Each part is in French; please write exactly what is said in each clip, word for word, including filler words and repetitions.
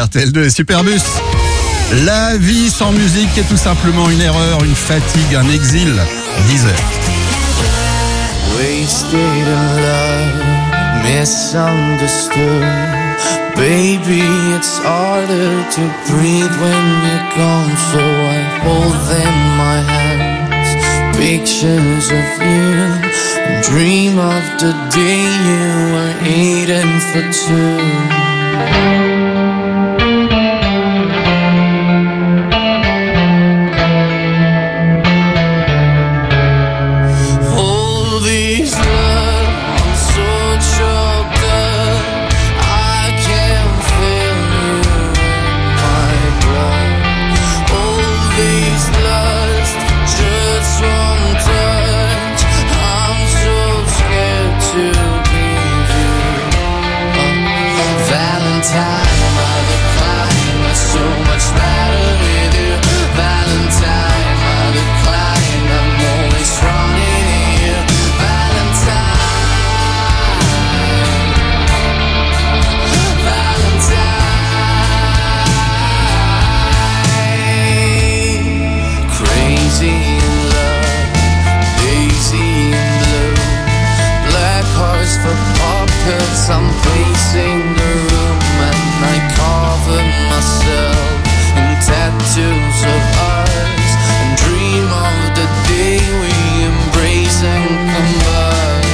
R T L deux et Superbus. La vie sans musique est tout simplement une erreur, une fatigue, un exil. dix heures. Wasted in love, misunderstood. Baby, it's harder to breathe when you're gone. So I hold in my hands pictures of you and dream of the day you were eating for two. I'm pacing the room and I cover myself in tattoos of ours and dream of the day we embrace and combine.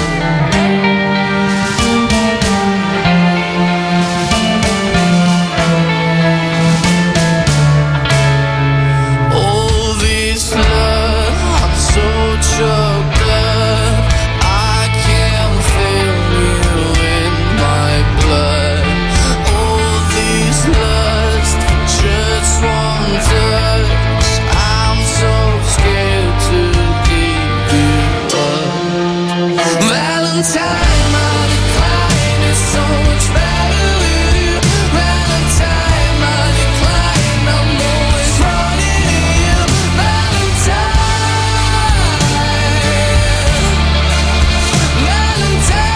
All this love, I'm so choked up, I can't feel you in my blood. All this lust for just one touch, I'm so scared to give you up. Valentine, my decline is so much better with you. Valentine, my decline, I'm always running to you. Valentine, Valentine.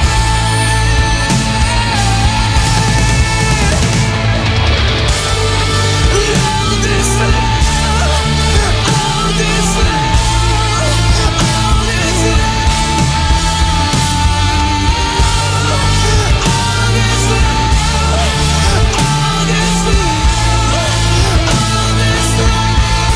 All this love, all this love, all this love, all this love, all this love, all this love.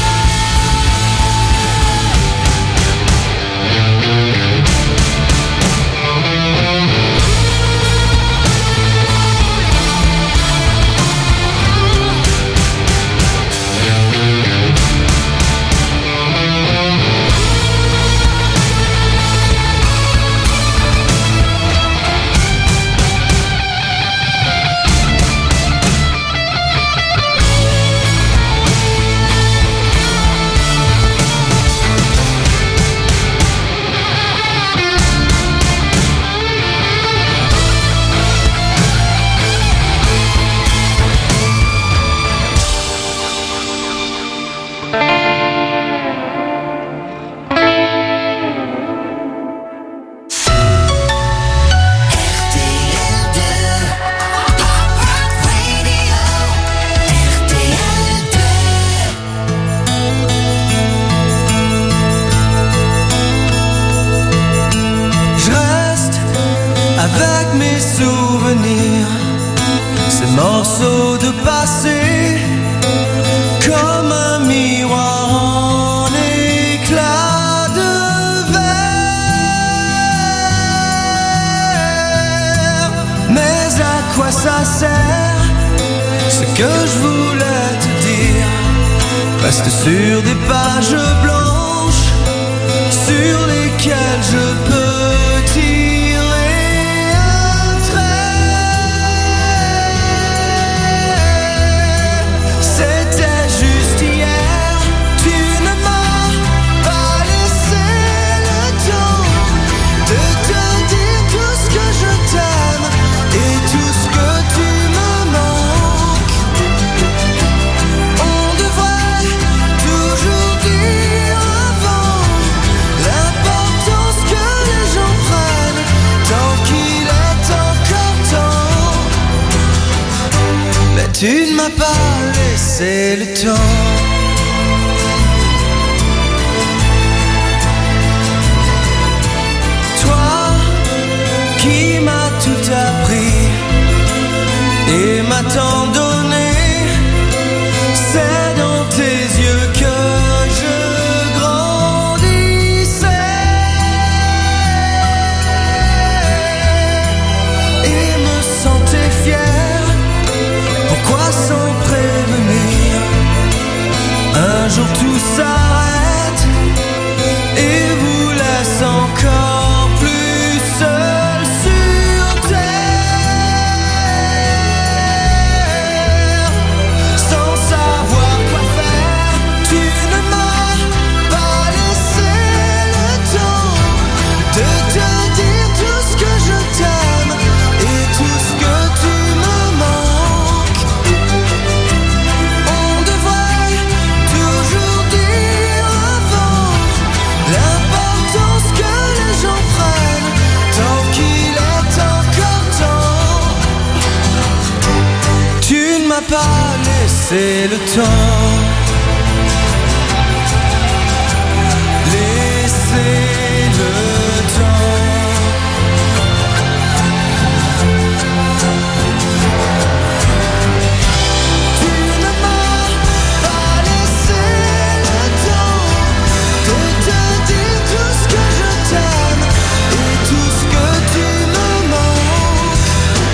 Je reste avec mes souvenirs, ces morceaux de passé, comme un miroir en éclat de verre. Mais à quoi ça sert? Ce que je voulais te dire reste sur des pages blanches sur lesquelles je peux tirer un trait. C'était juste hier, tu ne m'as pas laissé le temps de te dire tout ce que je t'aime et tout ce que tu me manques. On devrait toujours dire avant l'important. Tu ne m'as pas laissé le temps. Toi qui m'as tout appris et m'as tant donné, c'est dans tes yeux que je grandissais et me sentais fier. Pourquoi sans prévenir, un jour tout s'arrête et vous laisse encore plus seul sur terre. Sans savoir quoi faire, tu ne m'as pas laissé le temps de te dire tout ce que je t'aime et tout ce que tu me manques. On devrait toujours dire avant l'importance que les gens prennent tant qu'il est encore temps. Tu ne m'as pas laissé le temps. Laissez le temps. Tu ne m'as pas laissé le temps de te dire tout ce que je t'aime et tout ce que tu me manques.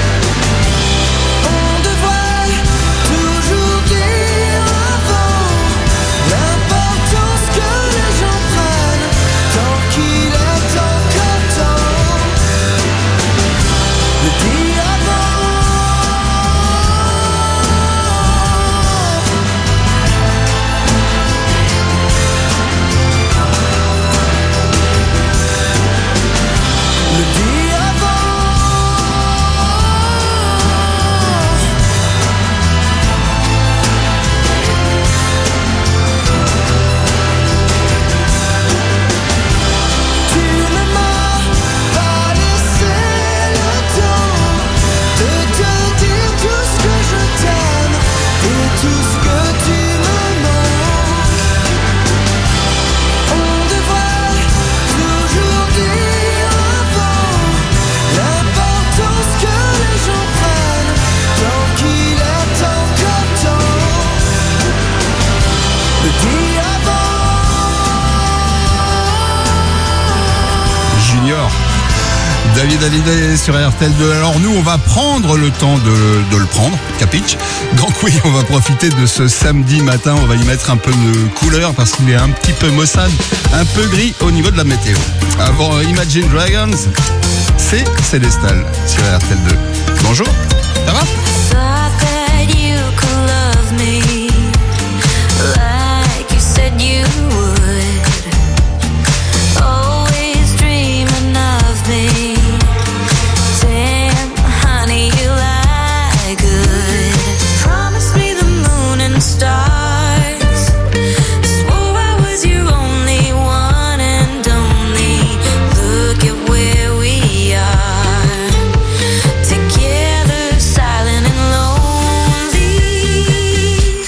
On devrait toujours dire avant l'importance que les gens prennent tant qu'il est encore temps. Le dire avant. Le dire avant. Tu ne m'as pas laissé le temps de te dire tout ce que je t'aime et tout ce que tu me manques. On devrait toujours dire avant l'importance que les gens prennent tant qu'il est encore temps. Le dire avant. Junior, David Hallyday sur R T L deux. Alors nous, on va prendre le temps de, de le prendre, capiche. Donc oui, on va profiter de ce samedi matin, on va y mettre un peu de couleur parce qu'il est un petit peu maussade, un peu gris au niveau de la météo. Avant Imagine Dragons, c'est Célestal sur R T L deux. Bonjour, ça va? Thought that you could love me like you said you would. Always dreaming of me. Damn, honey, you lie good. Promise me the moon and stars. Swore I was your only one and only. Look at where we are. Together, silent and lonely.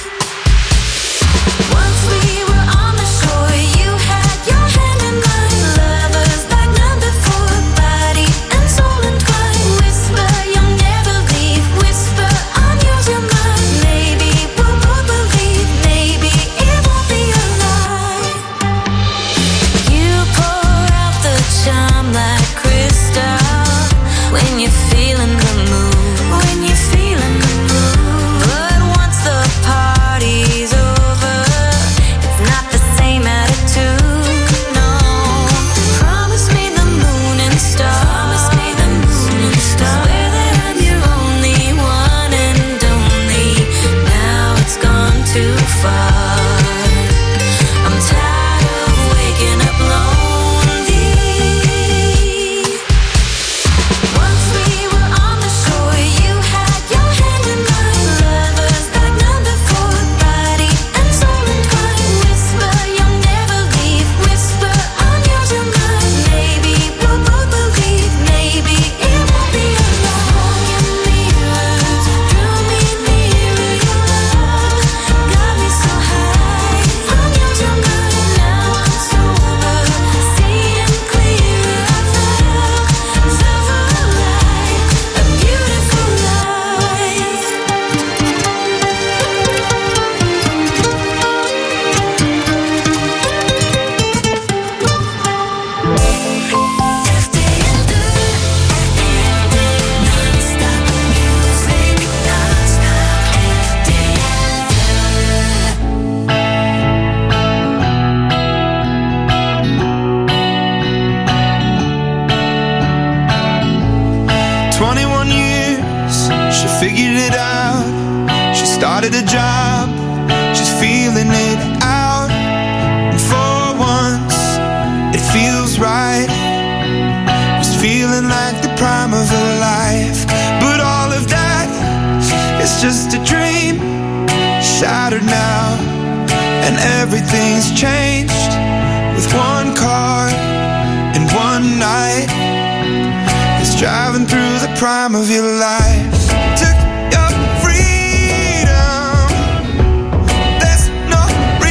Once we were on the shore, you had your hand in mine. Lovers like none before, body and soul entwined. Whisper, you'll never leave. Whisper, I'm yours, you're mine. Maybe we'll both believe. Maybe it won't be a lie. You pour out the charm like crystal when you're feeling the mood. When you're feeling the mood. But once the party's over, it's not the same attitude. No. Promise me the moon and stars. Promise me the moon and stars. Swear that I'm your only one and only. Now it's gone too far. I'm tired of waking up lonely. Once we were on figured it out. She started a job, she's feeling it out. And for once, it feels right. It's feeling like the prime of her life. But all of that is just a dream, shattered now. And everything's changed with one car and one night. It's driving through the prime of your life. Took your freedom, there's no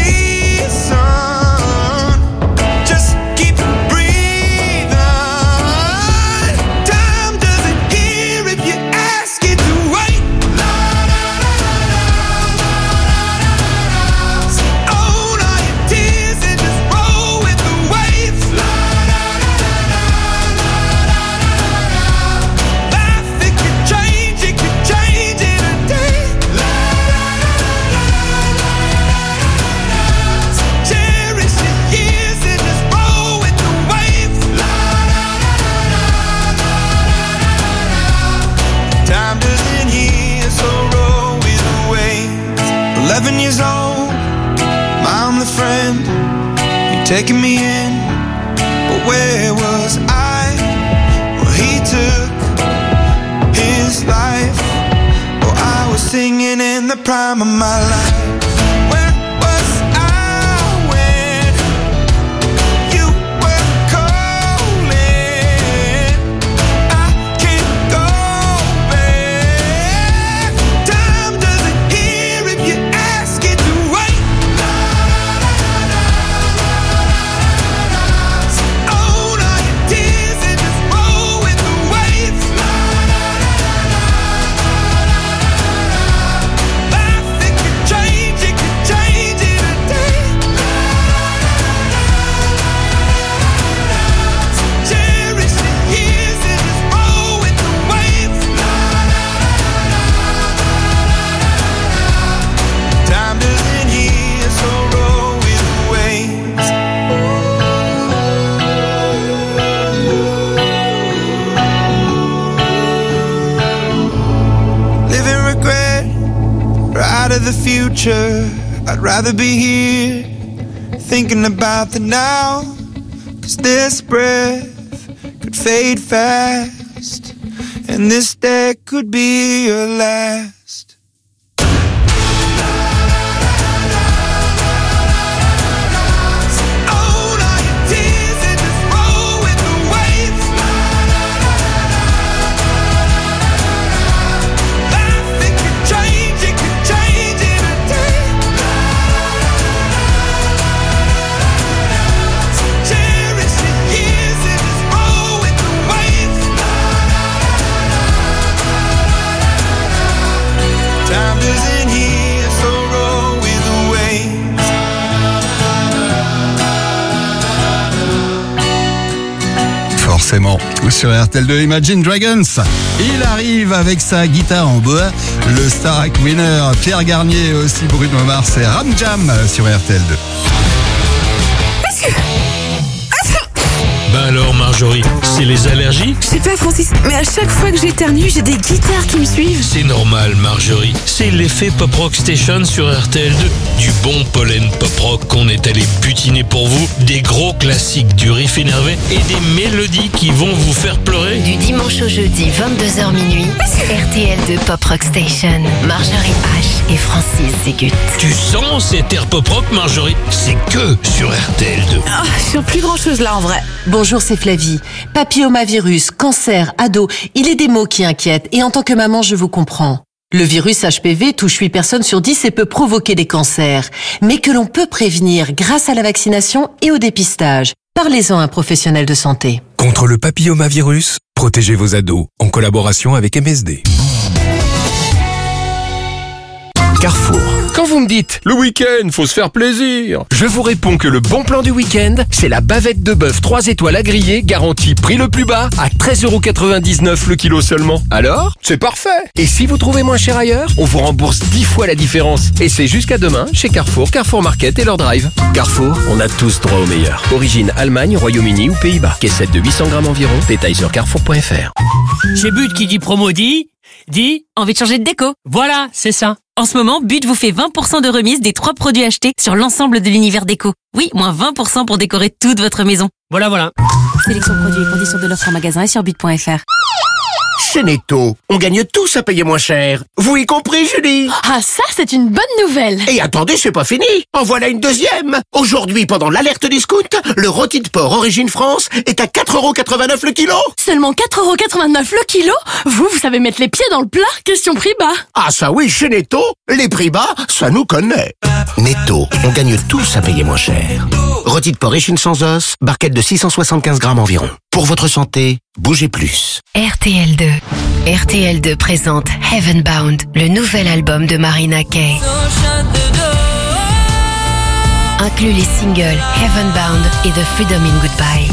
reason. Just keep breathing. Time doesn't hear if you ask it to wait. Own all your tears and just roll with the waves. Life, it could change, it could change in a day. Cherish the years and just roll with the waves. Time doesn't heal, so roll with the waves. Eleven years old, I'm the friend. You're taking me in, but where was I? Well, he took his life. Oh, I was singing in the prime of my life. Where was I when you were calling? I can't go back. Time doesn't hear if you ask it to wait. Own all your tears and just roll with the waves. Life, it could change, it could change in a day. Cherish the years and just roll with the waves. Time doesn't heal, so roll with the waves. Living regret, right of the future. I'd rather be here, thinking about the now. Cause this breath could fade fast, and this day could be your last. Own all your tears and just roll with the waves. Life, it could change, it could change in a day. Cherish the years and just roll with the waves. Time doesn't heal, so roll with the waves. Forcément, sur R T L deux, Imagine Dragons. Il arrive avec sa guitare en bois, le Starac winner Pierre Garnier, aussi Bruno Mars et Ram Jam sur R T L deux. Ben alors Marjorie, c'est les allergies? Je sais pas Francis, mais à chaque fois que j'éternue, j'ai des guitares qui me suivent. C'est normal Marjorie, c'est l'effet Pop Rock Station sur R T L deux. Du bon pollen pop rock qu'on est allé butiner pour vous, des gros classiques du riff énervé et des mélodies qui vont vous faire pleurer. Du dimanche au jeudi, vingt-deux heures minuit, R T L deux Pop Rock Station. Marjorie H et Francis Zégut. Tu sens cet air pop rock Marjorie? C'est que sur R T L deux. Ah, je sens plus grand chose là en vrai. Bonjour, c'est Flavie. Papillomavirus, cancer, ado, il est des mots qui inquiètent et en tant que maman, je vous comprends. Le virus H P V touche huit personnes sur dix et peut provoquer des cancers, mais que l'on peut prévenir grâce à la vaccination et au dépistage. Parlez-en à un professionnel de santé. Contre le papillomavirus, protégez vos ados en collaboration avec M S D. Carrefour. Quand vous me dites, le week-end, faut se faire plaisir, je vous réponds que le bon plan du week-end, c'est la bavette de bœuf trois étoiles à griller, garantie prix le plus bas, à treize euros quatre-vingt-dix-neuf le kilo seulement. Alors, c'est parfait. Et si vous trouvez moins cher ailleurs, on vous rembourse dix fois la différence. Et c'est jusqu'à demain chez Carrefour, Carrefour Market et leur drive. Carrefour, on a tous droit au meilleur. Origine Allemagne, Royaume-Uni ou Pays-Bas. Caissette de huit cents grammes environ. Détail sur carrefour point f r. Chez But qui dit promo dit, Dis, envie de changer de déco? Voilà, c'est ça. En ce moment, But vous fait vingt pour cent de remise des trois produits achetés sur l'ensemble de l'univers déco. Oui, moins vingt pour cent pour décorer toute votre maison. Voilà, voilà. Sélection de produits et conditions de l'offre en magasin et sur but point f r. Chez Netto, on gagne tous à payer moins cher. Vous y compris, Julie? Ah, ça, c'est une bonne nouvelle. Et attendez, c'est pas fini. En voilà une deuxième. Aujourd'hui, pendant l'alerte discount, le rôti de porc Origine France est à quatre euros quatre-vingt-neuf le kilo. Seulement quatre euros quatre-vingt-neuf le kilo? Vous, vous savez mettre les pieds dans le plat? Question prix bas. Ah ça oui, chez Netto, les prix bas, ça nous connaît. Netto, on gagne tous à payer moins cher. Rôti de porc échine sans os, barquette de six cent soixante-quinze grammes environ. Pour votre santé, bougez plus. R T L deux. R T L deux présente Heavenbound, le nouvel album de Marina Kaye. Inclut les singles Heavenbound et The Freedom in Goodbye.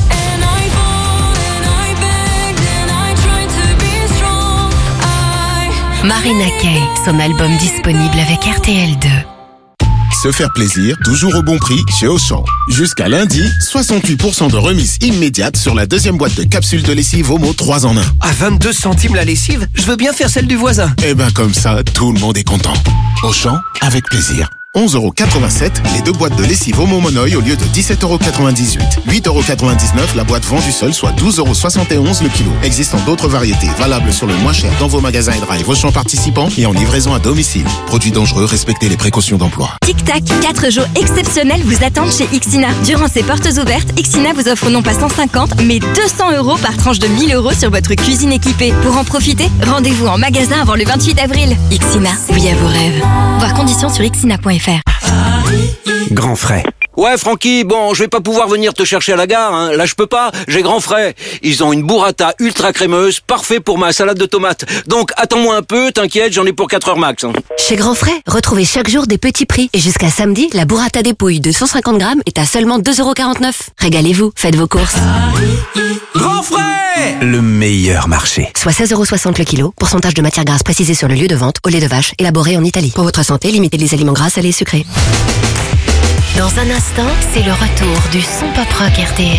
Marina Kaye, son album disponible avec R T L deux. Se faire plaisir, toujours au bon prix chez Auchan. Jusqu'à lundi, soixante-huit pour cent de remise immédiate sur la deuxième boîte de capsules de lessive Omo trois en un. À vingt-deux centimes la lessive, je veux bien faire celle du voisin. Eh ben comme ça, tout le monde est content. Auchan, avec plaisir. onze euros quatre-vingt-sept, les deux boîtes de lessive Omo Monoï au lieu de dix-sept euros quatre-vingt-dix-huit. huit euros quatre-vingt-dix-neuf la boîte vendue seule, soit douze euros soixante et onze le kilo. Existant d'autres variétés, valables sur le moins cher dans vos magasins et drive Auchan participants et en livraison à domicile. Produits dangereux, respectez les précautions d'emploi. Tic-tac, quatre jours exceptionnels vous attendent chez Ixina. Durant ces portes ouvertes, Ixina vous offre non pas cent cinquante, mais deux cents euros par tranche de mille euros sur votre cuisine équipée. Pour en profiter, rendez-vous en magasin avant le vingt-huit avril. Ixina, oui à vos rêves. Voir conditions sur ixina point f r. Grand frais. Ouais, Francky, bon, je vais pas pouvoir venir te chercher à la gare, hein. Là, je peux pas, j'ai grand frais. Ils ont une burrata ultra crémeuse, parfait pour ma salade de tomates. Donc, attends-moi un peu, t'inquiète, j'en ai pour quatre heures max. Hein. Chez Grand Frais, retrouvez chaque jour des petits prix. Et jusqu'à samedi, la burrata dépouille de cent cinquante grammes est à seulement deux euros quarante-neuf. Régalez-vous, faites vos courses. Grand Frais, le meilleur marché. Soit seize euros soixante le kilo, pourcentage de matière grasse précisé sur le lieu de vente, au lait de vache, élaboré en Italie. Pour votre santé, limitez les aliments gras, salés et sucrés. Dans un instant, c'est le retour du son pop rock R T L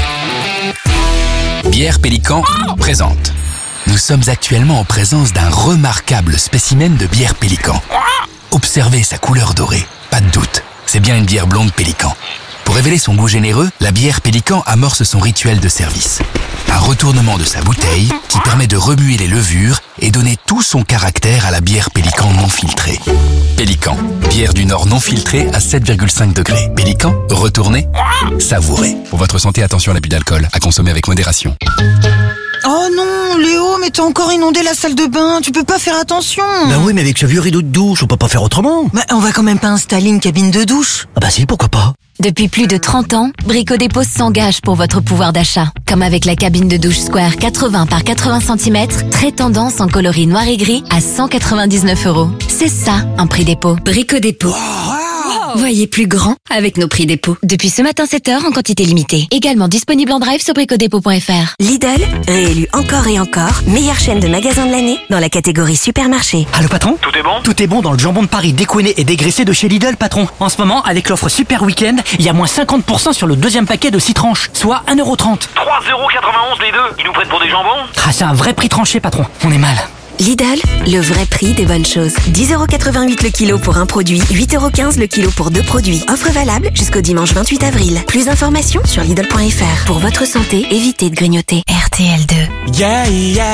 deux. Bière Pélican présente. Nous sommes actuellement en présence d'un remarquable spécimen de bière Pélican. Observez sa couleur dorée, pas de doute, c'est bien une bière blonde Pélican. Pour révéler son goût généreux, la bière Pélican amorce son rituel de service. Un retournement de sa bouteille qui permet de remuer les levures et donner tout son caractère à la bière Pélican non filtrée. Pélican, bière du Nord non filtrée à sept virgule cinq degrés. Pélican, retournez, savourez. Pour votre santé, attention à l'abus d'alcool, à consommer avec modération. Oh non, Léo, mais t'as encore inondé la salle de bain, tu peux pas faire attention. Bah oui, mais avec ce vieux rideau de douche, on peut pas faire autrement. Bah on va quand même pas installer une cabine de douche. Ah bah si, pourquoi pas. Depuis plus de trente ans, Brico Dépôt s'engage pour votre pouvoir d'achat. Comme avec la cabine de douche Square quatre-vingts par quatre-vingts centimètres, très tendance en coloris noir et gris à cent quatre-vingt-dix-neuf euros. C'est ça, un prix dépôt. Brico Dépôt. Wow. Voyez plus grand avec nos prix dépôt. Depuis ce matin sept heures en quantité limitée. Également disponible en drive sur brico dépôt point f r. Lidl, réélu encore et encore, meilleure chaîne de magasins de l'année dans la catégorie supermarché. Allô patron? Tout est bon? Tout est bon dans le jambon de Paris découiné et dégraissé de chez Lidl, patron. En ce moment, avec l'offre Super Week-end, il y a moins cinquante pour cent sur le deuxième paquet de six tranches, soit un euro trente. trois euros quatre-vingt-onze les deux. Ils nous prennent pour des jambons? Ah, c'est un vrai prix tranché, patron. On est mal. Lidl, le vrai prix des bonnes choses. dix euros quatre-vingt-huit le kilo pour un produit, huit euros quinze le kilo pour deux produits. Offre valable jusqu'au dimanche vingt-huit avril. Plus d'informations sur Lidl point f r. Pour votre santé, évitez de grignoter. R T L deux. Yeah, yeah.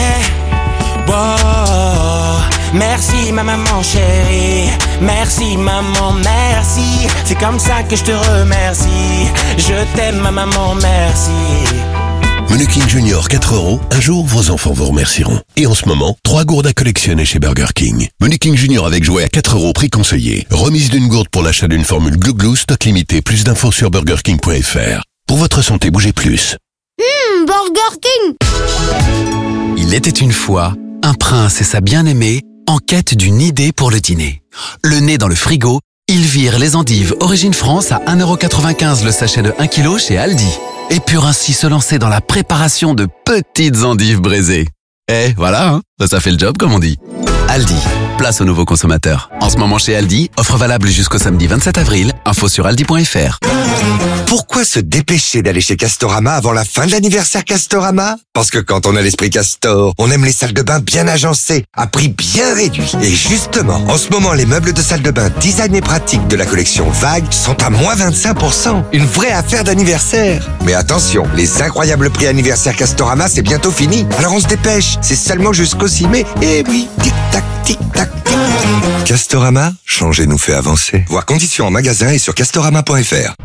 Wow. Merci ma maman chérie. Merci maman, merci. C'est comme ça que je te remercie. Je t'aime ma maman, merci. Menu King Junior quatre euros, un jour vos enfants vous remercieront. Et en ce moment, trois gourdes à collectionner chez Burger King. Menu King Junior avec jouet à quatre euros, prix conseillé. Remise d'une gourde pour l'achat d'une formule Glou Glou, stock limité. Plus d'infos sur burger king point f r. Pour votre santé, bougez plus. Hum, Burger King. Il était une fois un prince et sa bien-aimée en quête d'une idée pour le dîner. Le nez dans le frigo, ils virent les endives Origine France à un euro quatre-vingt-quinze le sachet de un kilo chez Aldi. Et purent ainsi se lancer dans la préparation de petites endives braisées. Eh, voilà, hein, ça fait le job comme on dit. Aldi, place aux nouveaux consommateurs. En ce moment chez Aldi, offre valable jusqu'au samedi vingt-sept avril, info sur aldi point f r. Pourquoi se dépêcher d'aller chez Castorama avant la fin de l'anniversaire Castorama? Parce que quand on a l'esprit Castor, on aime les salles de bain bien agencées, à prix bien réduit. Et justement, en ce moment, les meubles de salle de bain design et pratique de la collection Vague sont à moins vingt-cinq pour cent. Une vraie affaire d'anniversaire. Mais attention, les incroyables prix anniversaire Castorama, c'est bientôt fini. Alors on se dépêche, c'est seulement jusqu'au six mai. Et oui, tic-tac, tic-tac, tic-tac. Castorama, changer nous fait avancer. Voir conditions en magasin et sur castorama point f r.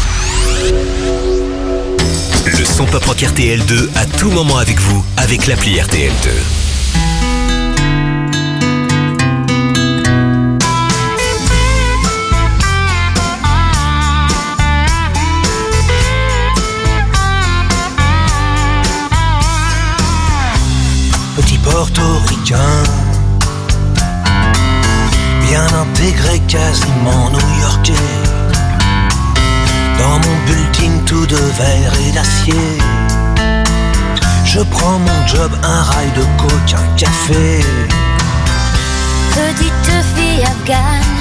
Le son pop rock R T L deux à tout moment avec vous, avec l'appli R T L deux. Petit portoricain, bien intégré, quasiment new-yorkais. Dans mon building tout de verre et d'acier, je prends mon job, un rail de coke, un café. Petite fille afghane,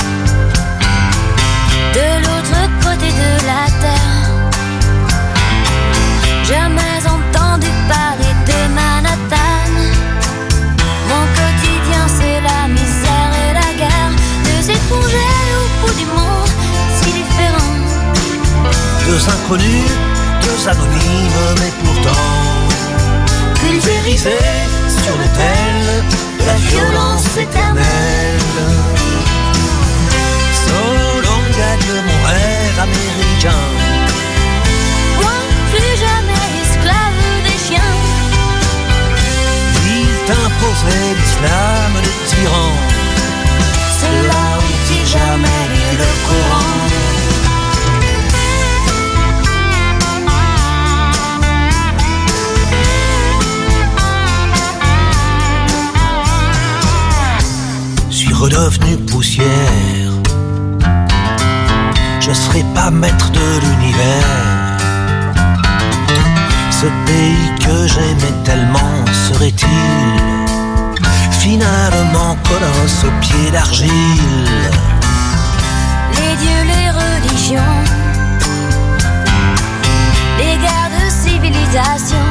de l'autre côté de la terre. Jamais entendu parler de Manhattan. Mon quotidien c'est la misère et la guerre. Deux étrangers au bout du monde, si différents. Deux inconnus, deux anonymes, mais pourtant pulvérisés sur l'autel de la violence éternelle. So long gagne mon rêve américain. Moi, plus jamais esclave des chiens. Il t'imposerait l'islam des tyrans. C'est là où j'ai jamais lu le Coran. Redevenu poussière, je serai pas maître de l'univers. Ce pays que j'aimais tellement serait-il finalement colosse aux pieds d'argile? Les dieux, les religions, les guerres de civilisation,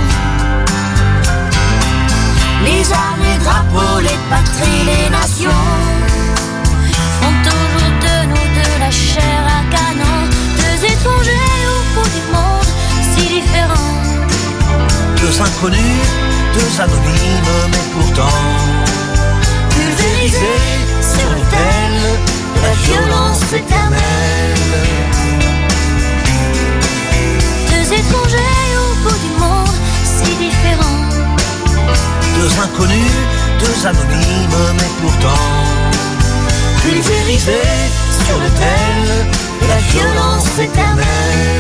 les armes, les drapeaux, les patries, les nations font toujours de nous de la chair à canon. Deux étrangers au bout du monde, si différents. Deux inconnus, deux anonymes, mais pourtant pulvérisés sur l'autel de la violence éternelle. Deux étrangers au bout du monde, si différents. Deux inconnus, deux anonymes, mais pourtant pulvérisés sur l'autel de la violence éternelle.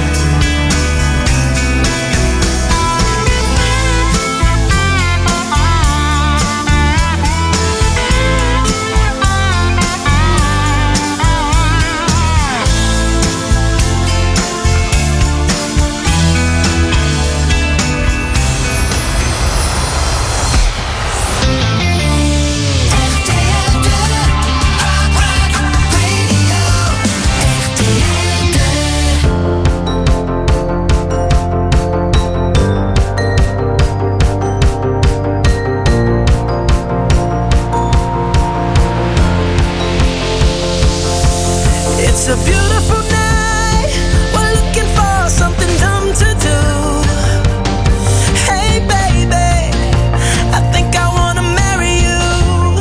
It's a beautiful night. We're looking for something dumb to do. Hey baby, I think I wanna marry you.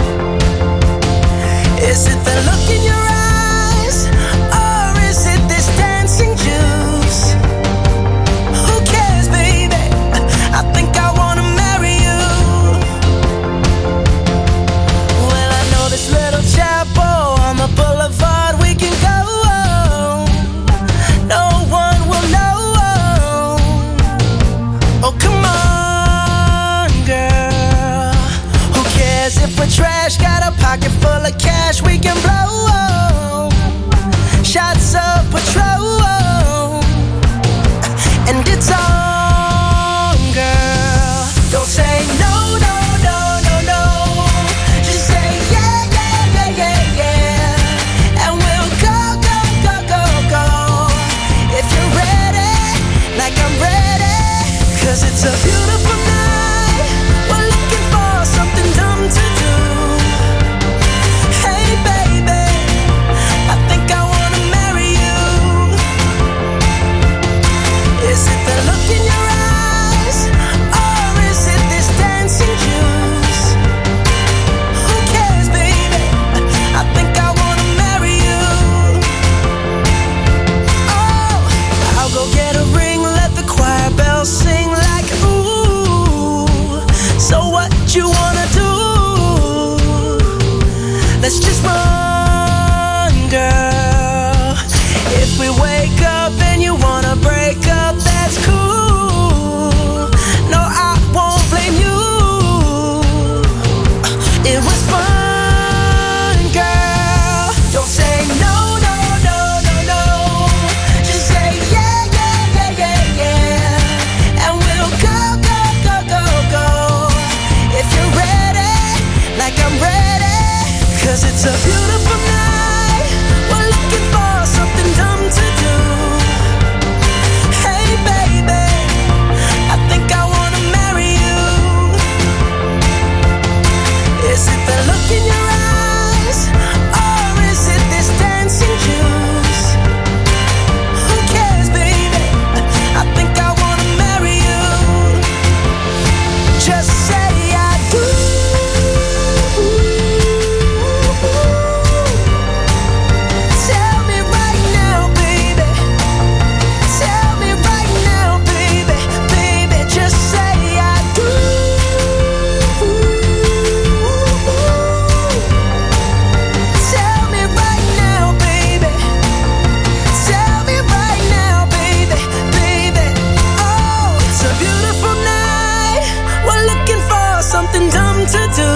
Is it the look in your eyes, or is it this dancing juice? Who cares, baby? I think I wanna marry you. Well, I know this little chapel on the boulevard. We can go, no one will know. Oh, come on, girl. Who cares if we're trash? Got a pocket full of cash we can blow. Shots of Patrol, and it's on, girl. Don't say no, no, no, no, no. Just say yeah, yeah, yeah, yeah, yeah. And we'll go, go, go, go, go. 'Cause it's a beautiful night. We're looking for something dumb to do. Hey baby, I think I wanna marry you. Is it the look in your eyes, or is it this dancing juice? Who cares, baby? I think I wanna marry you. Oh, I'll go get a ring, let the choir bells sing like ooh. So what you wanna do? Let's just run, girl. If we wake up and you wanna break up, that's cool. No, I won't blame you. It was fun, girl. Don't say no, no, no, no, no. Just say yeah, yeah, yeah, yeah, yeah. And we'll go, go, go, go, go. If you're ready, like I'm ready. 'Cause it's a beautiful night. We're looking for something dumb to do. Hey baby, I think I wanna marry you. Is it the look in your eyes, or is it this dancing juice? Who cares, baby? I think I wanna marry you. Just say I do. Tell me right now, baby. Tell me right now, baby. Baby, just say I do. Tell me right now, baby. Tell me right now, baby. Baby, oh, it's a beautiful night. We're looking for something dumb to do.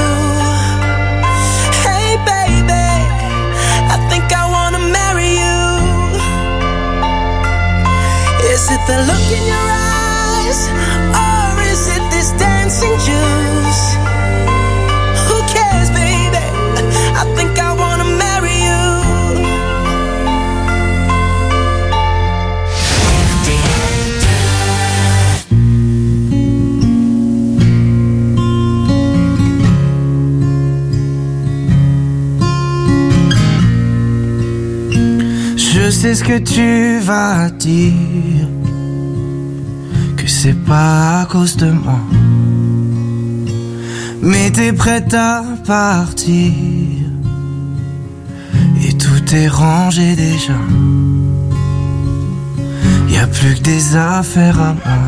Hey baby, I think I wanna marry you. Is it the look in your eyes, or is it this dancing juice? Who cares, baby? I think I wanna marry you. Je sais ce que tu vas dire, que c'est pas à cause de moi. Mais t'es prête à partir, et tout est rangé déjà. Y a plus que des affaires à moi.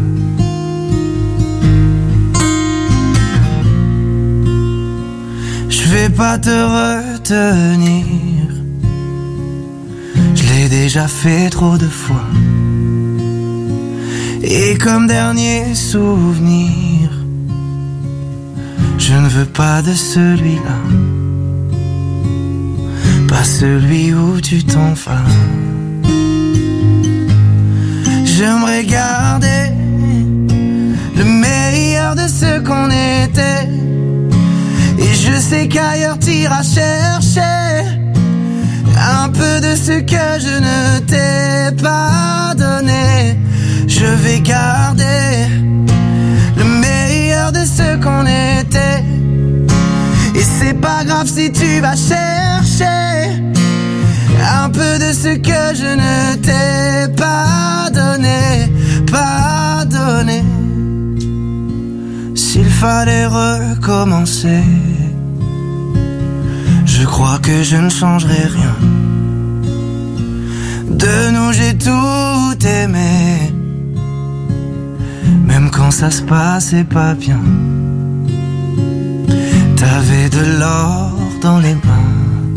Je vais pas te retenir, je l'ai déjà fait trop de fois. Et comme dernier souvenir, je ne veux pas de celui-là, pas celui où tu t'en vas. J'aimerais garder le meilleur de ce qu'on était, et je sais qu'ailleurs t'iras chercher un peu de ce que je ne t'ai pas donné. Je vais garder le meilleur de ce qu'on était, et c'est pas grave si tu vas chercher un peu de ce que je ne t'ai pas donné, pas donné. S'il fallait recommencer, je crois que je ne changerai rien. De nous j'ai tout aimé, même quand ça se passait pas bien. T'avais de l'or dans les mains.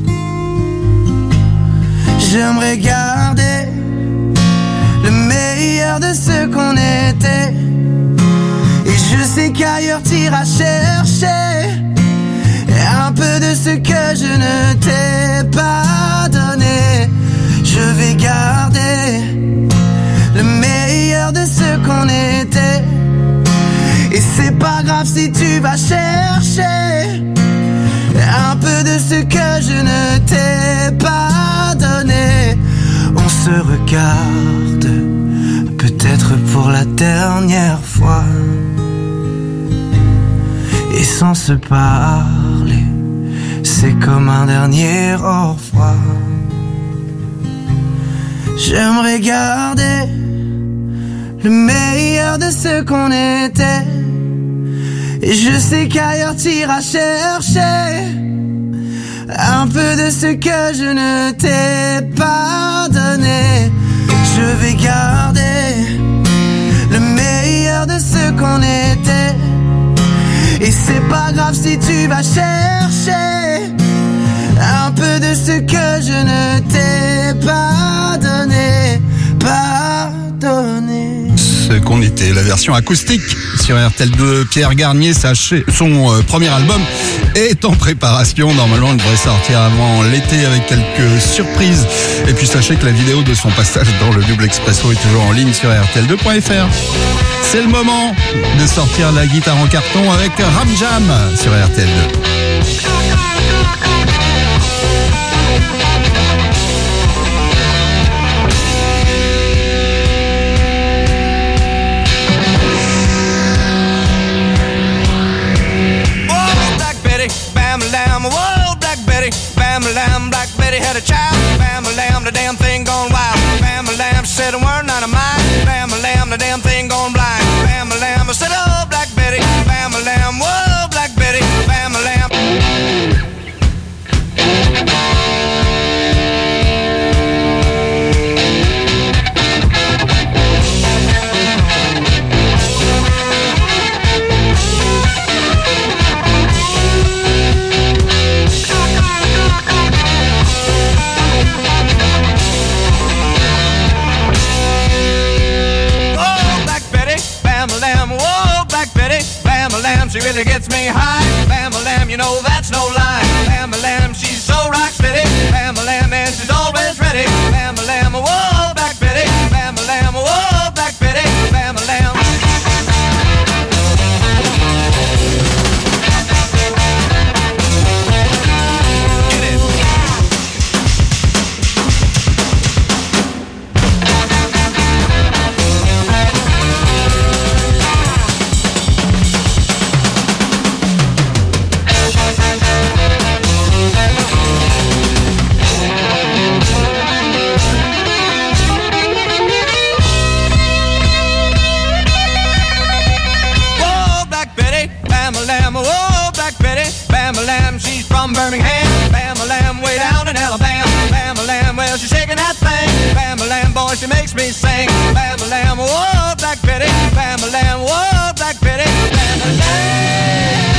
J'aimerais garder le meilleur de ce qu'on était, et je sais qu'ailleurs t'iras chercher un peu de ce que je ne t'ai pas donné. Je vais garder le meilleur de ce qu'on était, et c'est pas grave si tu vas chercher un peu de ce que je ne t'ai pas donné. On se regarde, peut-être peut-être pour la dernière fois. Et sans se parler, c'est comme un dernier au revoir. J'aimerais garder le meilleur de ce qu'on était. Et je sais qu'ailleurs t'iras chercher un peu de ce que je ne t'ai pas donné. Je vais garder le meilleur de ce qu'on était. Et c'est pas grave si tu vas chercher un peu de ce que je ne t'ai pas donné, pas donné. Ce qu'on était, la version acoustique sur R T L deux. Pierre Garnier, sachez, son euh, premier album est en préparation. Normalement, il devrait sortir avant l'été avec quelques surprises. Et puis sachez que la vidéo de son passage dans le Double Expresso est toujours en ligne sur R T L deux point F R. C'est le moment de sortir la guitare en carton avec Ram Jam sur R T L deux. Whoa, Black Betty, bam-a-lam, Black Betty had a child. Bam-a-lam, the damn thing gone wild. Bam-a-lam, she said a word, not a mine. Bam-a-lam, the damn thing gone blind. Bam-a-lam, I said, oh, Black Betty, bam-a-lam, whoa, Black Betty, bam-a-lam. She really gets me high. Bam-a-lam, you know that's no lie. Bam-a-lam, she's so rock steady. Bam-a-lam, and she's always ready. Bam-a-lam, whoa, Black Betty. Bam-a-lam, whoa, Black Betty. Bam-a-lam. Birmingham, Bam-a-lam, way down in Alabama. Bam-a-lam, well, she's shaking that thing. Bam-a-lam, boy, she makes me sing. Bam-a-lam, whoa, Black Betty. Bam-a-lam, whoa, Black Betty. Bam-a-lam.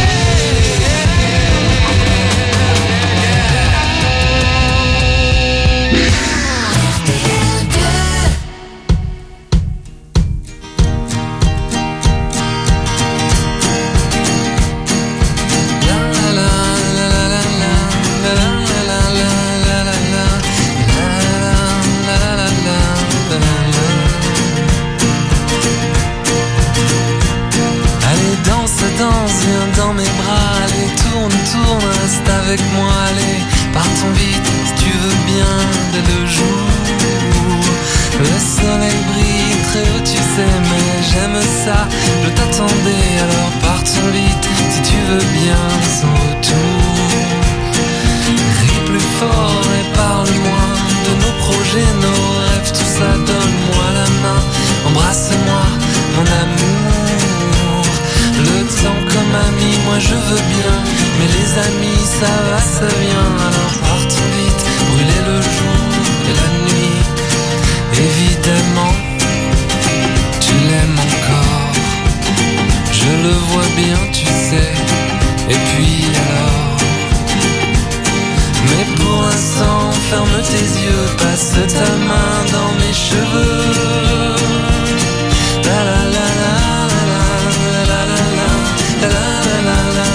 Avec moi, allez, partons vite, si tu veux bien, dès le jour. Le soleil brille très haut, tu sais, mais j'aime ça. Je t'attendais, alors partons vite, si tu veux bien, sans retour. Ris plus fort et parle-moi de nos projets, nos rêves, tout ça, donne-moi la main. Embrasse-moi, mon amour. Le temps comme ami, moi je veux bien. Mais les amis, ça va, ça vient. Alors partons vite, brûler le jour et la nuit. Évidemment, tu l'aimes encore. Je le vois bien, tu sais. Et puis alors. Mais pour l'instant, ferme tes yeux. Passe ta main dans mes cheveux. La la la la la la la la la la la la.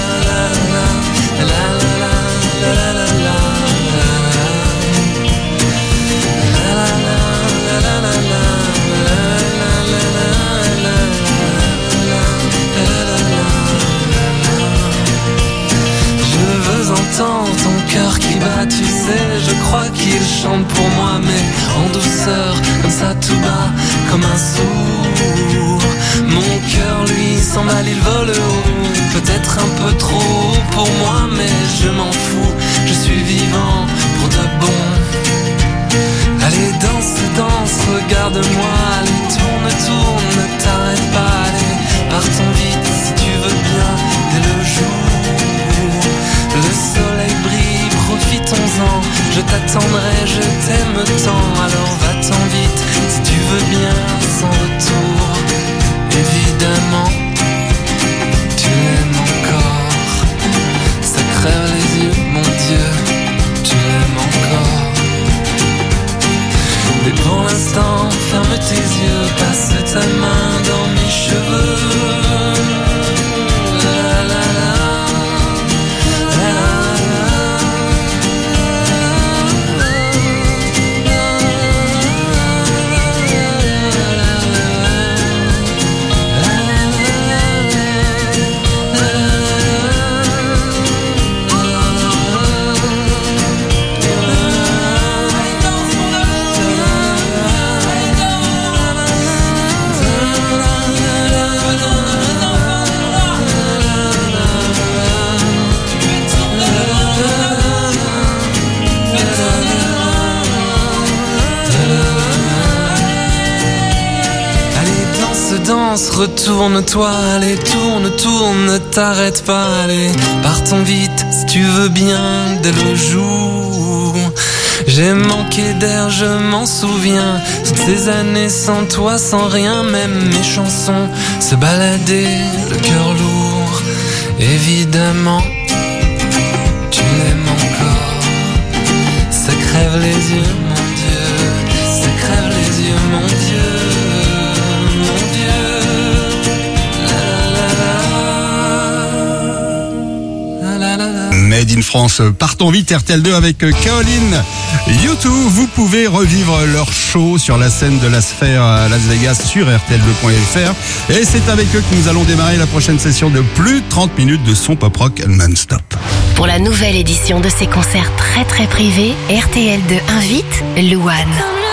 J'entends ton cœur qui bat, tu sais, je crois qu'il chante pour moi, mais en douceur, comme ça tout il s'emballe, il vole haut. Peut-être un peu trop haut pour moi, mais je m'en fous. Je suis vivant pour de bon. Allez, danse, danse, regarde-moi. Allez, tourne, tourne, ne t'arrête pas. Allez, partons vite si tu veux bien, dès le jour. Le soleil brille, profitons-en. Je t'attendrai, je t'aime tant. Alors va-t'en vite si tu veux bien, sans retour. Évidemment, tu l'aimes encore. Ça crève les yeux, mon Dieu, tu l'aimes encore. Mais pour l'instant, ferme tes yeux, passe ta main dans mes cheveux. La, la, la. Danse, retourne-toi, allez, tourne, tourne, ne t'arrête pas, allez, partons vite, si tu veux bien, dès le jour. J'ai manqué d'air, je m'en souviens, toutes ces années sans toi, sans rien, même mes chansons se baladaient, le cœur lourd, évidemment, tu l'aimes encore, ça crève les yeux, mon Dieu, ça crève les yeux, mon Dieu. Made in France, partons vite, R T L deux avec Caroline. U deux, vous pouvez revivre leur show sur la scène de la Sphère à Las Vegas sur R T L deux point F R. Et c'est avec eux que nous allons démarrer la prochaine session de plus de trente minutes de son pop rock non-stop. Pour la nouvelle édition de ces concerts très très privés, R T L deux invite Louane.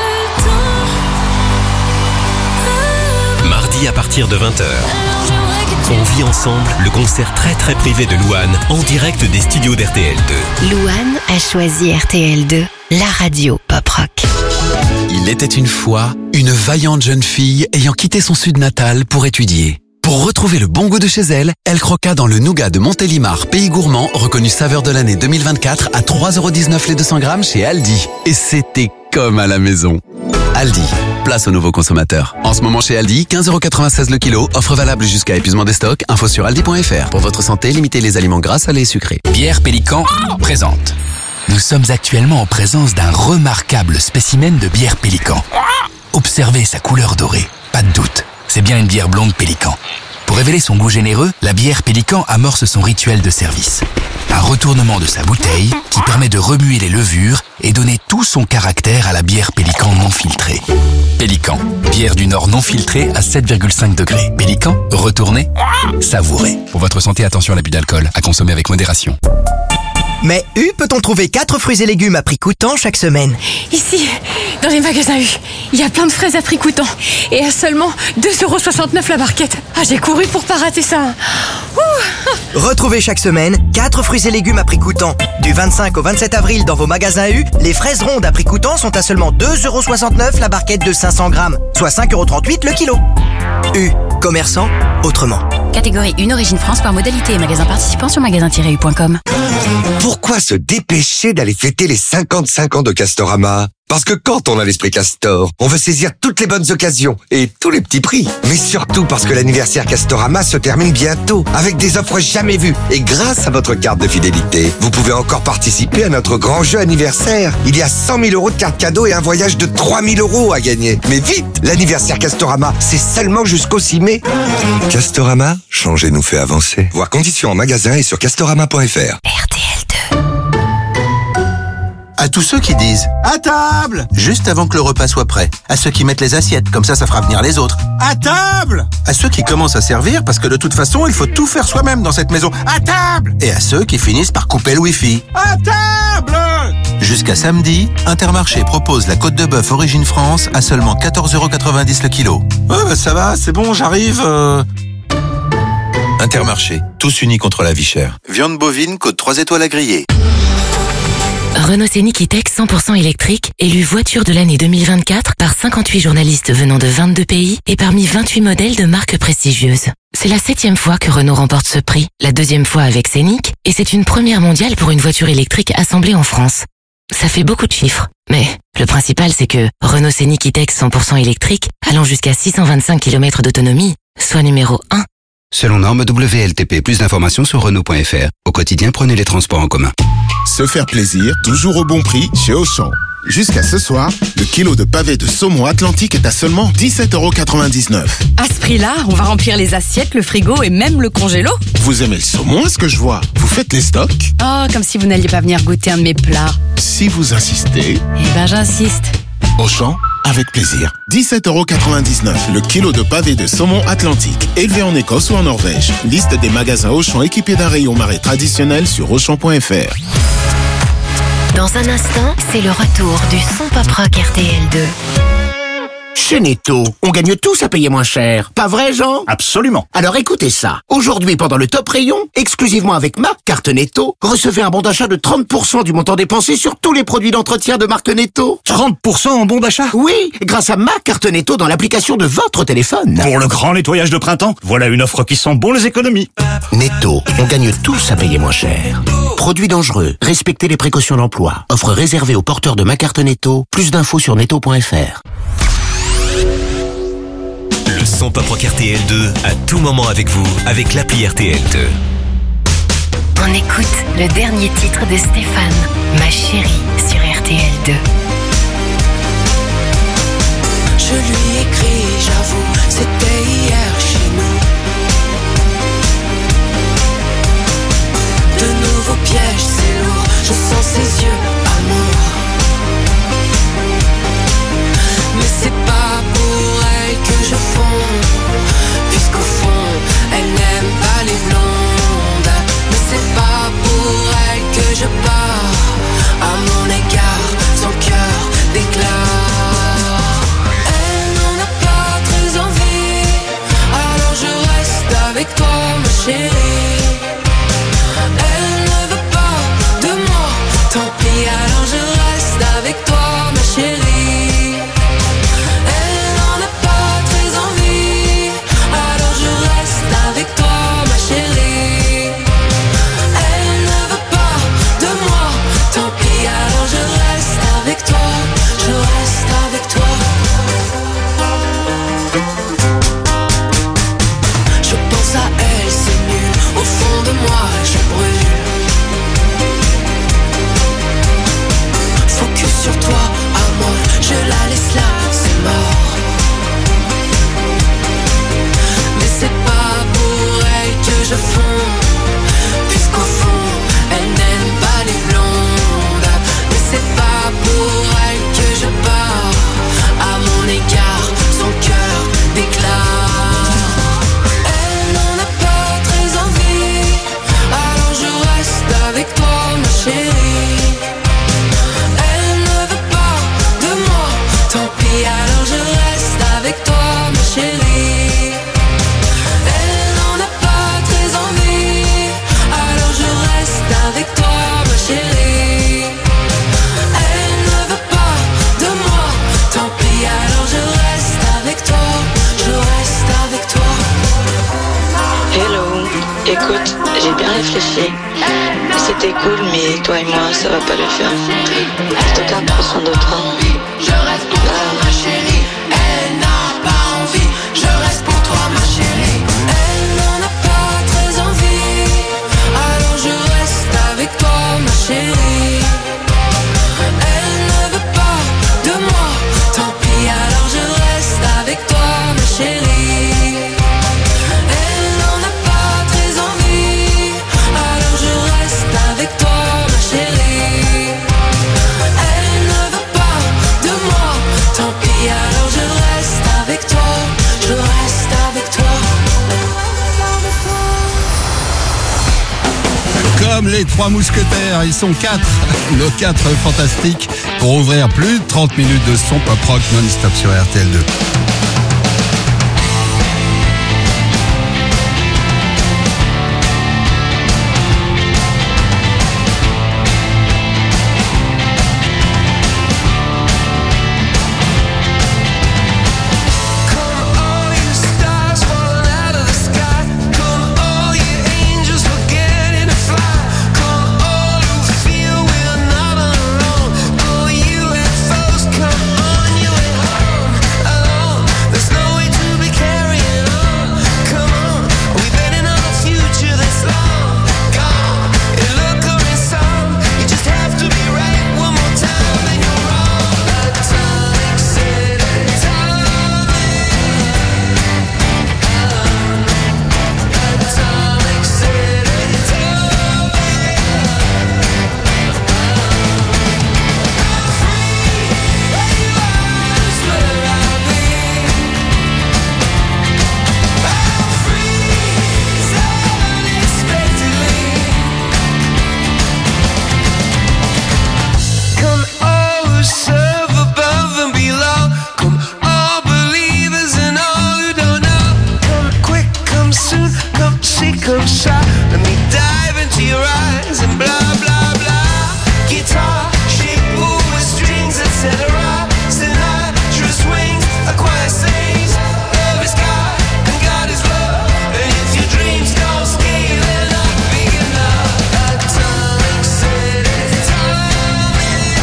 Mardi à partir de vingt heures. On vit ensemble le concert très très privé de Louane en direct des studios d'R T L deux. Louane a choisi R T L deux, la radio pop rock. Il était une fois une vaillante jeune fille ayant quitté son sud natal pour étudier. Pour retrouver le bon goût de chez elle, elle croqua dans le nougat de Montélimar, pays gourmand, reconnu saveur de l'année deux mille vingt-quatre à trois euros dix-neuf les deux cents grammes chez Aldi. Et c'était comme à la maison. Aldi, place aux nouveaux consommateurs. En ce moment chez Aldi, quinze euros quatre-vingt-seize le kilo, offre valable jusqu'à épuisement des stocks, info sur aldi point F R. Pour votre santé, limitez les aliments gras, salés et sucrés. Bière Pélican présente. Nous sommes actuellement en présence d'un remarquable spécimen de bière Pélican. Observez sa couleur dorée, pas de doute, c'est bien une bière blonde Pélican. Pour révéler son goût généreux, la bière Pélican amorce son rituel de service. Un retournement de sa bouteille qui permet de remuer les levures et donner tout son caractère à la bière Pélican non filtrée. Pélican, bière du Nord non filtrée à sept virgule cinq degrés. Pélican, retournez, savourez. Pour votre santé, attention à l'abus d'alcool, à consommer avec modération. Mais U, peut-on trouver quatre fruits et légumes à prix coûtant chaque semaine? Ici, dans les magasins U, il y a plein de fraises à prix coûtant. Et à seulement deux euros soixante-neuf la barquette. Ah, j'ai couru pour pas rater ça. Ouh. Retrouvez chaque semaine quatre fruits et légumes à prix coûtant. Du vingt-cinq au vingt-sept avril dans vos magasins U, les fraises rondes à prix coûtant sont à seulement deux euros soixante-neuf la barquette de cinq cents grammes, soit cinq euros trente-huit le kilo. U, commerçant autrement. Catégorie un Origine France par modalité et magasin participant sur magasin tiret u point com. Pourquoi se dépêcher d'aller fêter les cinquante-cinq ans de Castorama? Parce que quand on a l'esprit Castor, on veut saisir toutes les bonnes occasions et tous les petits prix. Mais surtout parce que l'anniversaire Castorama se termine bientôt avec des offres jamais vues. Et grâce à votre carte de fidélité, vous pouvez encore participer à notre grand jeu anniversaire. Il y a cent mille euros de cartes cadeaux et un voyage de trois mille euros à gagner. Mais vite, l'anniversaire Castorama, c'est seulement jusqu'au six mai. Castorama, changer nous fait avancer. Voir conditions en magasin et sur castorama point F R. R T L deux. À tous ceux qui disent « À table !» juste avant que le repas soit prêt. À ceux qui mettent les assiettes, comme ça, ça fera venir les autres. « À table !» À ceux qui commencent à servir, parce que de toute façon, il faut tout faire soi-même dans cette maison. « À table !» Et à ceux qui finissent par couper le wifi. « À table !» Jusqu'à samedi, Intermarché propose la côte de bœuf Origine France à seulement quatorze euros quatre-vingt-dix le kilo. « Ouais, bah ça va, c'est bon, j'arrive... Euh... Intermarché, tous unis contre la vie chère. Viande bovine, côte trois étoiles à griller. Renault Scénic E-Tech cent pour cent électrique, élu voiture de l'année deux mille vingt-quatre par cinquante-huit journalistes venant de vingt-deux pays et parmi vingt-huit modèles de marques prestigieuses. C'est la septième fois que Renault remporte ce prix, la deuxième fois avec Scénic, et c'est une première mondiale pour une voiture électrique assemblée en France. Ça fait beaucoup de chiffres, mais le principal c'est que Renault Scénic E-Tech cent pour cent électrique, allant jusqu'à six cent vingt-cinq kilomètres d'autonomie, soit numéro un. Selon norme W L T P, plus d'informations sur Renault point F R. Au quotidien, prenez les transports en commun. Se faire plaisir, toujours au bon prix chez Auchan. Jusqu'à ce soir, le kilo de pavé de saumon Atlantique est à seulement dix-sept euros quatre-vingt-dix-neuf. À ce prix-là, on va remplir les assiettes, le frigo et même le congélo. Vous aimez le saumon, à ce que je vois? Vous faites les stocks? Oh, comme si vous n'alliez pas venir goûter un de mes plats. Si vous insistez... Eh ben, j'insiste. Auchan, avec plaisir. dix-sept euros quatre-vingt-dix-neuf, le kilo de pavé de saumon Atlantique, élevé en Écosse ou en Norvège. Liste des magasins Auchan équipés d'un rayon marais traditionnel sur auchan point F R. Dans un instant, c'est le retour du son pop rock R T L deux. Chez Netto, on gagne tous à payer moins cher. Pas vrai, Jean? Absolument. Alors écoutez ça. Aujourd'hui, pendant le top rayon, exclusivement avec ma carte Netto, recevez un bon d'achat de trente pour cent du montant dépensé sur tous les produits d'entretien de marque Netto. trente pour cent en bon d'achat? Oui, grâce à ma carte Netto dans l'application de votre téléphone. Pour le grand nettoyage de printemps, voilà une offre qui sent bon les économies. Netto, on gagne tous à payer moins cher. Produits dangereux, respectez les précautions d'emploi. Offre réservée aux porteurs de ma carte Netto. Plus d'infos sur netto point F R. Le son pop rock R T L deux à tout moment avec vous, avec l'appli R T L deux. On écoute le dernier titre de Stéphane, Ma chérie, sur R T L deux. Je lui écris, j'avoue, c'était hier chez nous. De nouveaux pièges, c'est lourd, je sens ses yeux, amour. Mais c'est pas pour elle que je fonds, puisqu'au fond, elle n'aime pas les blondes. Mais c'est pas pour elle que je pars, à mon égard, son cœur déclare. Elle n'en a pas très envie, alors je reste avec toi, ma chérie. Elle ne veut pas de moi, tant pis, alors je reste avec toi, ma chérie. Sur toi, amour, je la laisse là, c'est mort. Mais c'est pas pour elle que je fonds, puisqu'au fond, elle n'aime pas les blondes. Mais c'est pas pour elle que je pars, à mon égard, son cœur déclare. Elle n'en a pas très envie, alors je reste avec toi, ma chérie. Alors je reste avec toi, ma chérie. Elle n'en a pas très envie, alors je reste avec toi, ma chérie. Elle ne veut pas de moi, tant pis, alors je reste avec toi, je reste avec toi. Hello, écoute, j'ai bien réfléchi. C'était cool, mais toi et moi, ça va pas le faire. En tout cas, prends soin de toi. Je reste pour toi, ma chérie. Elle n'a pas envie. Je reste pour toi, ma chérie. Elle n'en a pas très envie, alors je reste avec toi, ma chérie. Elle ne veut pas de moi, tant pis, alors je reste avec toi, ma chérie. Elle n'en a pas très envie, alors je reste avec toi, ma chérie. Elle ne veut pas de moi, tant pis, alors je reste avec toi, je reste avec toi. Comme les trois mousquetaires, ils sont quatre, nos quatre fantastiques, pour ouvrir plus de trente minutes de son pop rock non-stop sur R T L deux. come shot. Let me dive into your eyes and blah blah blah. Guitar, shape, boom with strings, et cetera. Sinatra swings, a choir sings. Love is God and God is love. And if your dreams don't scale, they're not big enough. Atomic City, atomic,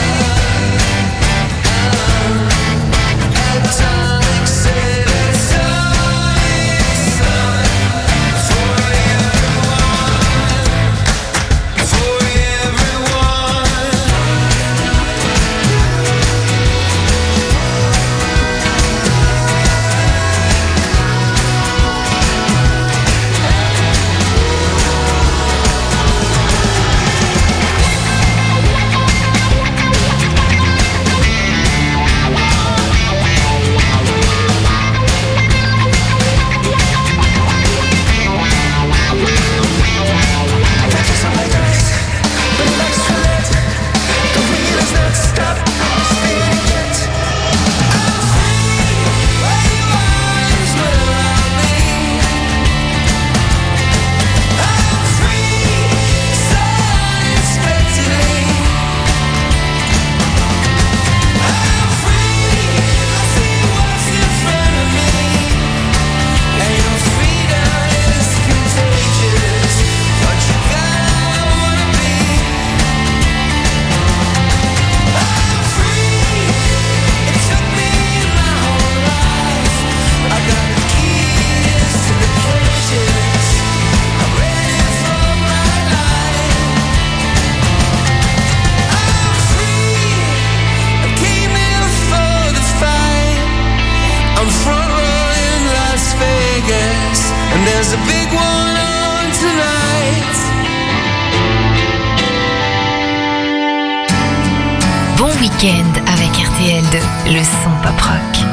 atomic City, atomic sun. For everyone, for everyone. I'm front row in Las Vegas, and there's a big one on tonight. Bon week-end avec R T L deux, le son pop rock.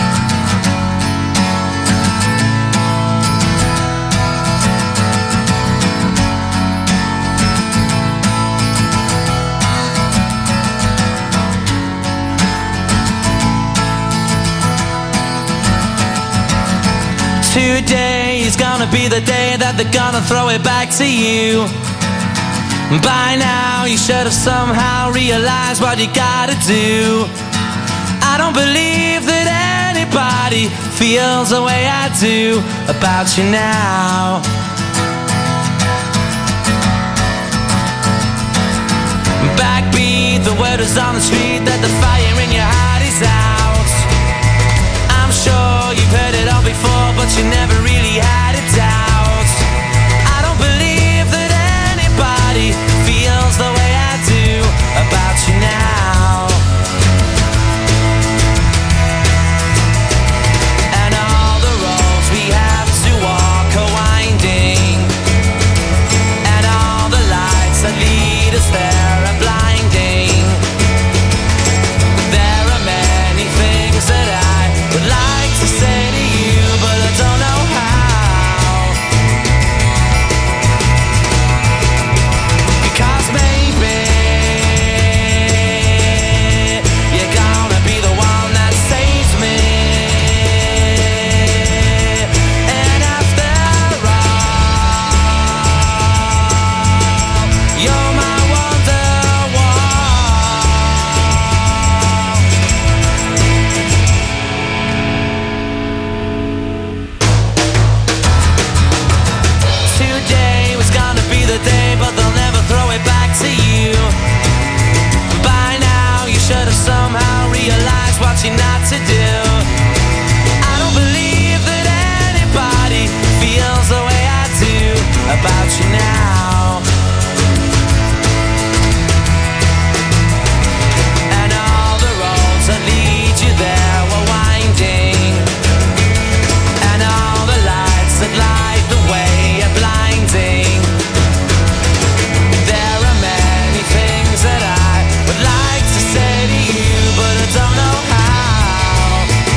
Today is gonna be the day that they're gonna throw it back to you. By now you should have somehow realized what you gotta do. I don't believe that anybody feels the way I do about you now. Backbeat, the word is on the street that the fire in your heart is out. I'm sure you've heard it all before, but you never really had a doubt. I don't believe that anybody feels the way I do about you now. And all the roads we have to walk are winding, and all the lights that lead us there are blinding. There are many things that I would like to say to you, but I don't know how. Because maybe you're gonna be the one that saves me. And after all, you're my Wonderwall. Today was gonna be the day, but they'll never throw it back to you. By now you should have somehow realized what you're not to do. I don't believe that anybody feels the way I do about you now. And all the roads that lead you there were winding, and all the lights that light the way are blinding. There are many things that I would like to say to you, but I don't know how.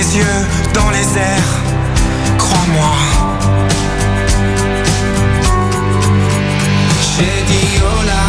les yeux dans les airs, crois-moi. J'ai dit oh là.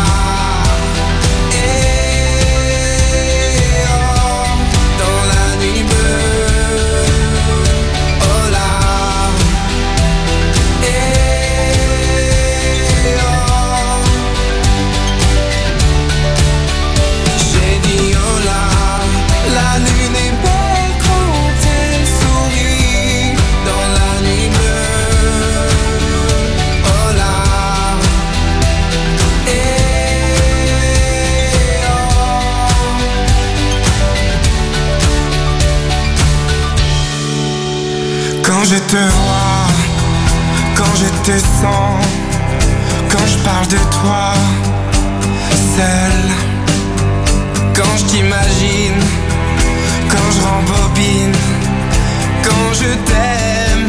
Quand je te vois, quand je te sens, quand je parle de toi, seul, quand je t'imagine, quand je rembobine, quand je t'aime,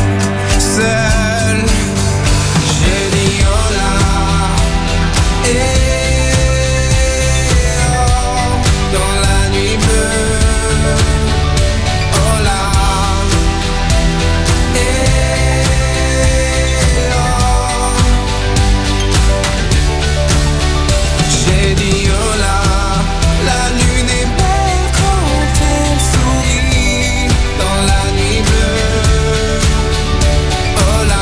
seul, j'ai dit oh là, et oh, dans la nuit bleue, oh là. J'ai dit oh là, la lune est belle quand elle sourit dans la nuit bleue. Oh là,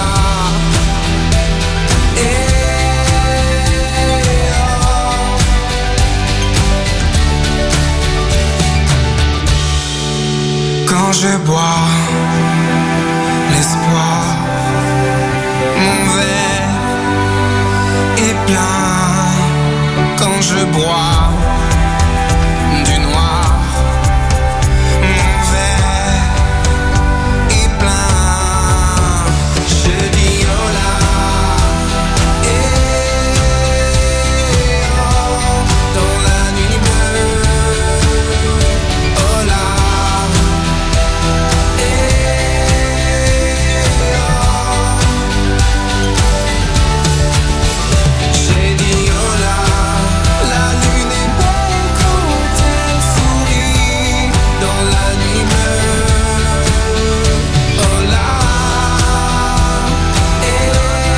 et oh. Quand je bois l'espoir, mon verre est plein. Quand je bois du noir, mon verre est plein. Je dis oh là, et oh, dans la nuit bleue, oh là, et oh. J'ai dit oh là. La lune est belle quand elle sourit dans la nuit bleue. Oh là, et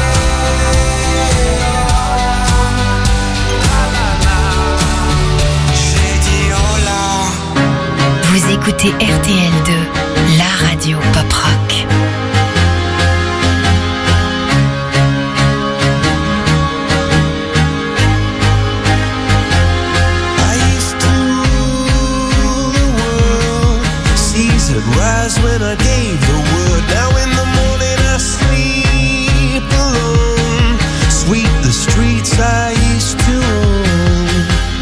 oh. J'ai dit oh là. Vous écoutez R T L deux, la radio pop rock. Rise when I gave the word. Now in the morning I sleep alone. Sweep the streets I used to own.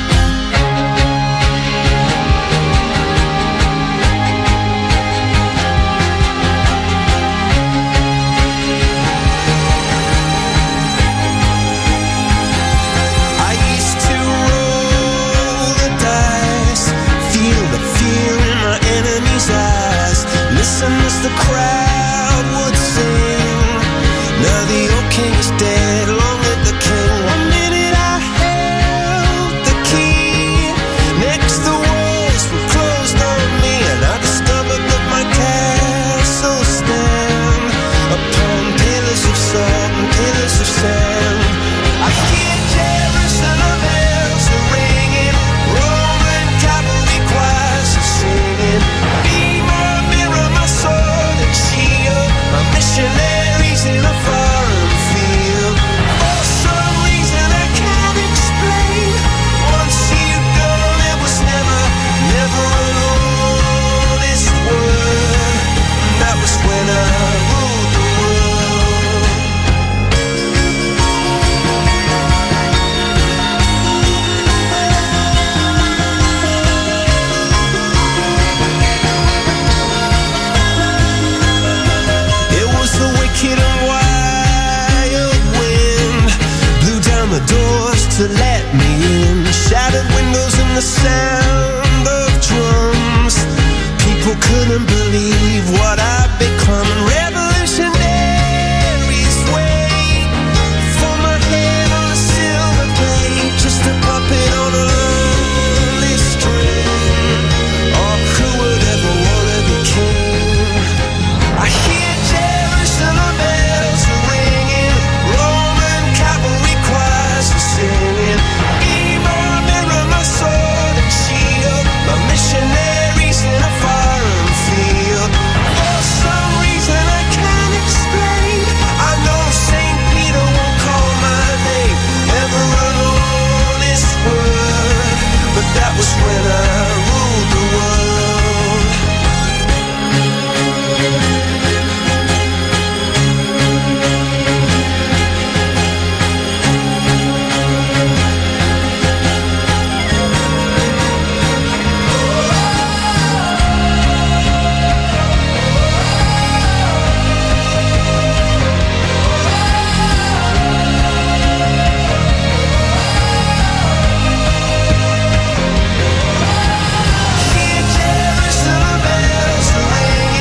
I used to roll the dice, feel the fear in my enemy's eyes. Listen as the crowd would sing. Now the old king is dead, long live the king. One minute I held the key. Next the walls were closed on me, and I discovered that my castle stand upon pillars of salt and pillars of sand. I hear Jerusalem bells are ringing, Roman cavalry choirs are singing. Be my mirror, my sword and shield, my missionaries in a foreign field. For some reason I can't explain, once you've gone it was never, never an honest word. And that was when I ruled the world. It was the wicked and wild wind, blew down the doors to let me in. Shattered windows and the sound of drums. People couldn't